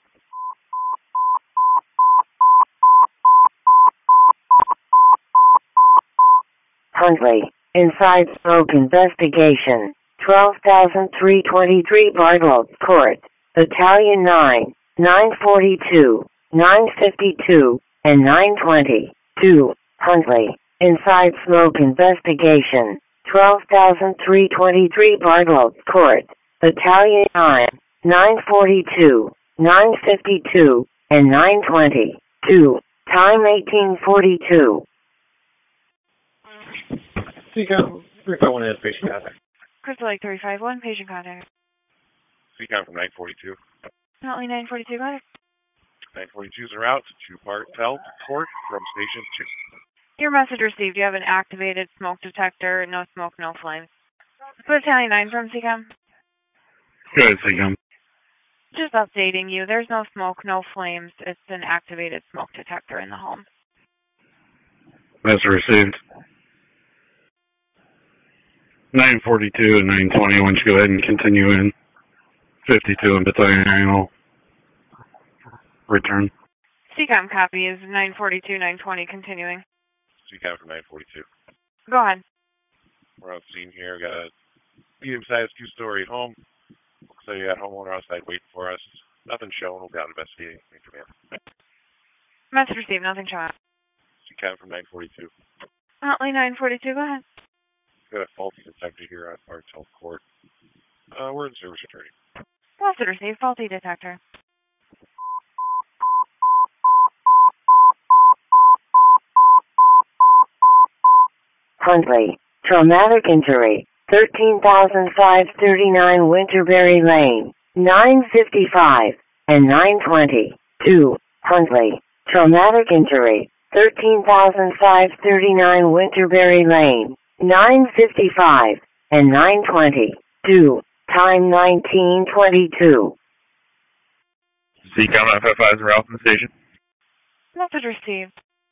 Huntley, inside smoke investigation, twelve thousand three twenty-three Bartle Court, Battalion nine, nine forty-two, nine fifty-two, and nine twenty. two. Huntley, inside smoke investigation, twelve thousand three twenty-three Bartle Court, Battalion nine, nine forty-two, nine fifty-two, and nine twenty. two. Time eighteen forty-two.
Seacom three five one has patient contact.
Crystal Lake three five one, patient contact.
Seacom from nine forty-two.
Huntley nine forty-two, go ahead.
nine forty-two is en route to Park Tell Court from Station two.
Your message received. You have an activated smoke detector. No smoke, no flames. Battalion nine from Seacom.
Good, Seacom.
Just updating you. There's no smoke, no flames. It's an activated smoke detector in the home.
Message received. nine forty-two and nine twenty, why don't you go ahead and continue in. fifty-two and Battalion nine will return.
Seacom copy is nine forty-two, nine twenty, continuing.
Seacom from nine forty-two.
Go ahead.
We're on scene here. Got a medium-sized two-story home. Looks like you got a homeowner outside waiting for us. Nothing shown. We'll be out investigating. Command.
Message received, nothing showing.
C CAM from nine forty-two.
Huntley nine forty-two, go ahead.
Got a faulty detector here on Bartell Court. Uh, we're in service attorney.
Message received, faulty detector.
Huntley, traumatic injury, thirteen thousand five hundred thirty-nine Winterberry Lane, nine fifty-five and nine twenty. two. Huntley, traumatic injury, thirteen thousand five hundred thirty-nine Winterberry Lane, nine fifty-five and nine twenty. two. Time nineteen twenty-two.
C CAM nine five five is Ralph from the station.
Message received.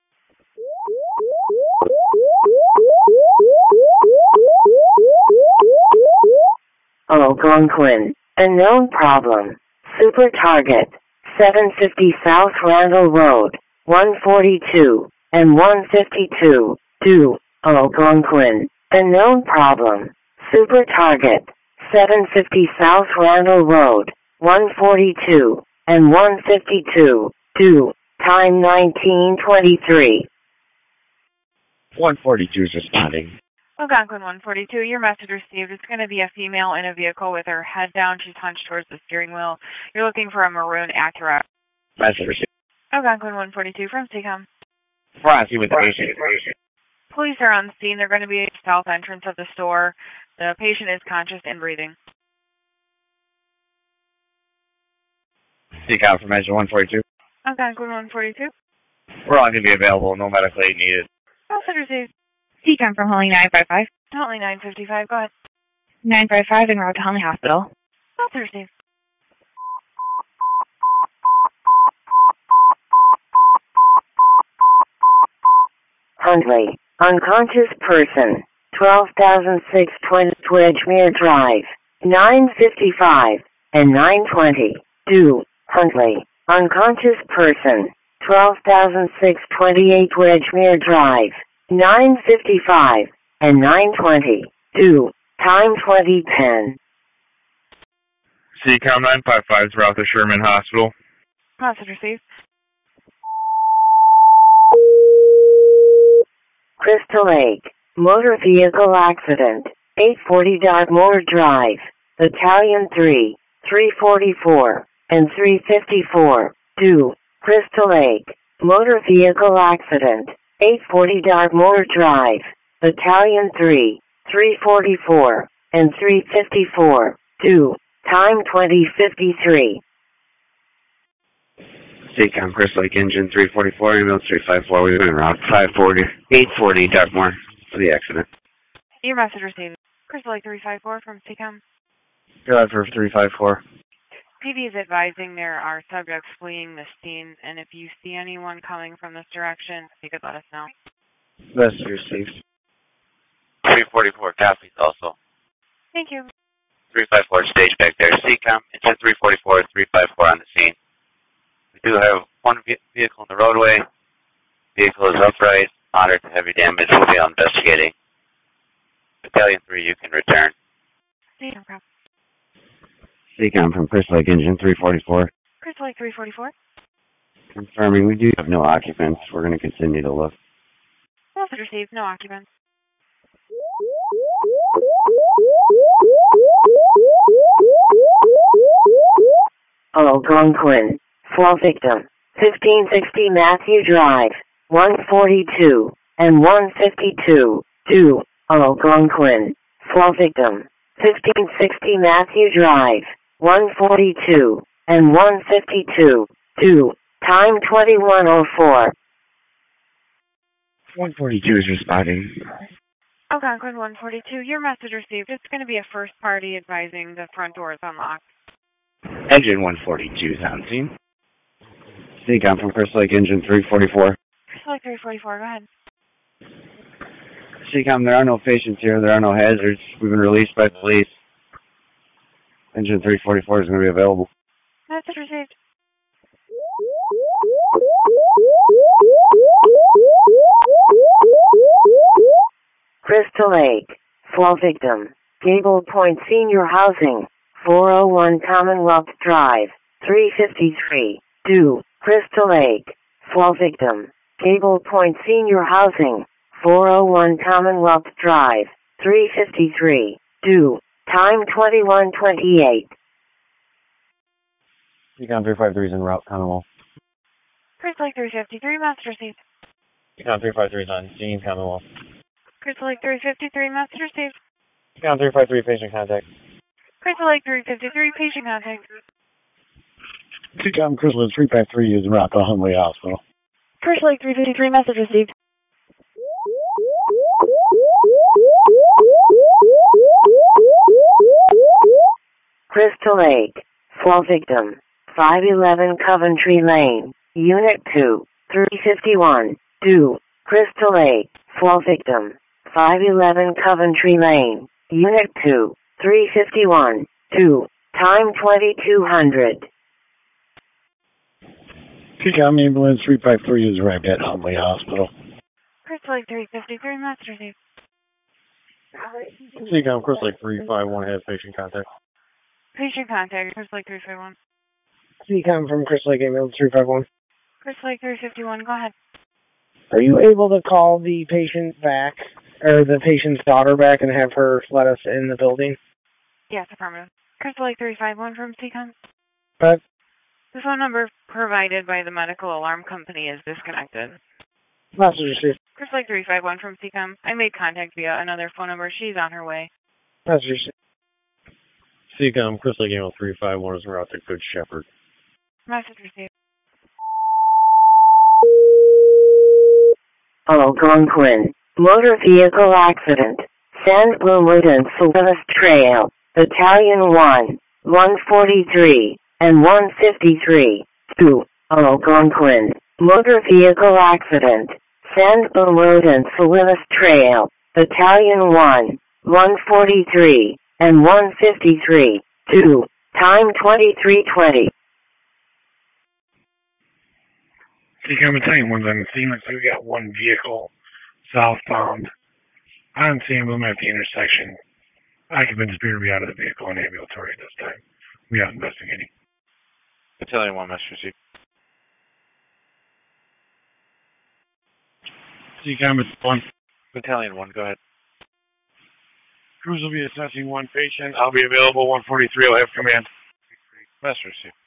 Algonquin, unknown problem. Super target, seven fifty South Randall Road, one forty-two and one fifty-two. two. Algonquin, unknown problem. Super target, seven fifty South Randall Road, one forty-two and one fifty-two. two. Time nineteen twenty-three.
one forty-two is responding.
Algonquin one forty-two, your message received. It's going to be a female in a vehicle with her head down. She's hunched towards the steering wheel. You're looking for a maroon Acura.
Message received.
Algonquin one forty-two from C CAM.
Frosty with the patient.
Police are on scene. They're going to be at the south entrance of the store. The patient is conscious and breathing.
C CAM from Measure one forty-two.
Algonquin one forty-two.
We're all going to be available. No medical aid needed.
Message received.
C CAM from Huntley nine five five.
Huntley nine fifty-five, go ahead.
nine five five en route to Huntley Hospital.
Message received.
Huntley, unconscious person, twelve thousand six hundred twenty Twedgemere Drive, nine fifty-five and nine twenty. two. Huntley, unconscious person, twelve thousand six hundred twenty-eight Twedgemere Drive, nine fifty-five and nine twenty. two. Time twenty ten.
C CAM nine five five is Ralph to Sherman Hospital.
Message received.
Crystal Lake, motor vehicle accident, eight forty Dartmoor Drive, Battalion three, three forty-four and three fifty-four. two. Crystal Lake, motor vehicle accident, eight forty Dartmoor Drive, Battalion three, three forty-four and three fifty-four. two. Time twenty fifty-three.
C CAM, Crystal Lake Engine three forty-four, ambulance three five four. We've been around five forty, eight forty Dartmoor for the accident.
Your message received. Crystal Lake three five four from C CAM.
Go ahead for three five four.
P D is advising there are subjects fleeing the scene, and if you see anyone coming from this direction, you could let us know.
Message received.
three forty-four copies also.
Thank you.
three five four stage back there. C CAM, engine three forty-four, three five four on the scene. We do have one vehicle in the roadway. Vehicle is upright, moderate to heavy damage. We'll be investigating. Battalion three, you can return.
C CAM.
C CAM from Crystal Lake Engine three forty-four.
Crystal Lake three forty-four.
Confirming, we do have no occupants. We're going to continue to look.
Message received, no occupants.
Algonquin, fall victim, fifteen sixty Matthew Drive, one forty-two and one fifty-two. two. Algonquin, fall victim, fifteen sixty Matthew Drive, one forty-two and one fifty-two. two. Time twenty-one oh four.
one forty-two is responding.
Algonquin one forty-two, your message received. It's going to be a first party advising the front door is unlocked.
Engine one forty-two is on scene.
C CAM from Crystal Lake Engine three forty-four.
Crystal Lake three forty-four, go ahead.
C CAM, there are no patients here. There are no hazards. We've been released by police. Engine three forty-four is going to be available.
Message received.
Crystal Lake, fall victim, Gable Point Senior Housing, four oh one Commonwealth Drive, three fifty-three. two. Crystal Lake, Fall victim. Cable Point Senior Housing, four oh one Commonwealth Drive, three fifty-three. Due. Time twenty-one twenty-eight.
Econ three five three is en route, Commonwealth.
Chris Lake three fifty-three, Master Steve.
Econ three five three is on scene, Commonwealth.
Chris Lake three fifty-three, Master Steve.
Econ three five three, patient contact.
Chris Lake three fifty-three, patient contact.
Econ Crystal three five three is en route to Hunley Hospital.
Chris Lake three fifty-three, message received.
Crystal Lake. Fall victim. five eleven Coventry Lane, Unit two, three fifty-one. Due. Crystal Lake. Fall victim. five eleven Coventry Lane, Unit two, three fifty-one. Due. Time twenty-two hundred.
Econ Ambulance three five three is arrived at Hunley Hospital.
Chris Lake three fifty-three, Master Steve.
Econ Crystal Lake three five one has patient contact.
Patient contact, Chris Lake three fifty-one.
Econ from Crystal Lake Ambulance three five one.
Chris Lake three fifty-one, go ahead.
Are you able to call the patient back, or the patient's daughter back, and have her let us in the building?
Yes, affirmative. Chris Lake three five one from C COM.
But
The phone number provided by the medical alarm company is disconnected.
message received.
Chris Lake three five one from C COM. I made contact via another phone number. She's on her way.
Message received.
Econ Crystal Lake Ambulance three five one is en route to Good Shepherd.
Message received.
Algonquin. Motor vehicle accident. San Bloomwood and Sylvanus Trail. Battalion one, one forty-three, and one fifty-three. Two. Algonquin. Motor vehicle accident. Sandboom Road and Sylvanus Trail. Battalion one, one forty-three, and one fifty-three. Two. Time twenty-three twenty.
Econ Battalion one's on the scene. Looks like we got one vehicle southbound on Sandboom at the intersection. Occupants appear to be out of the vehicle and ambulatory at this time. We are investigating.
Battalion one, message received.
Econ one.
Battalion one, go ahead.
Crews will be assessing one patient. I'll be available one forty-three. I'll have command.
Message received.